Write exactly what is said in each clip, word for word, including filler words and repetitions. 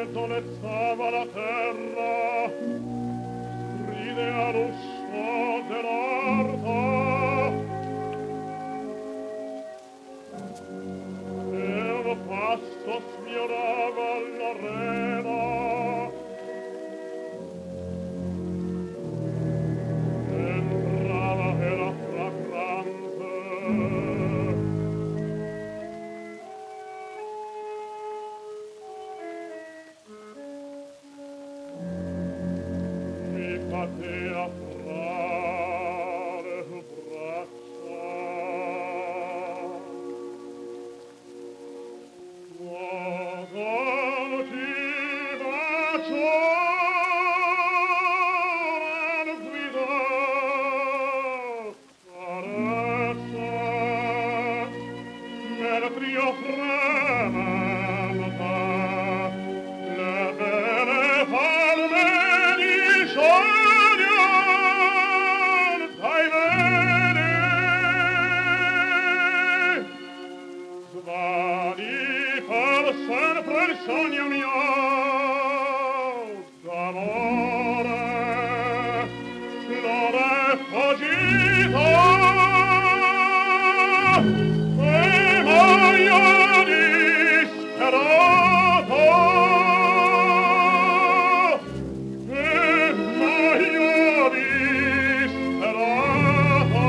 Solezzava la terra, ride a lusso dell'orto, e un passo sfiorava l'arena, entrava era fragrante. Patea fra le braccia, quando ti bacio la guida carezza nel trio frementa le belle palme di sogno dai veni svani per sempre il sogno mio d'amore l'ho fuggito e muoio disperato e muoio disperato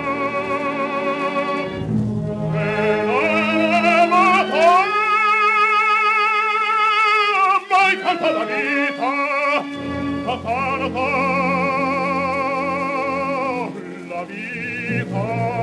e non amato mai canta la vita cantata la vita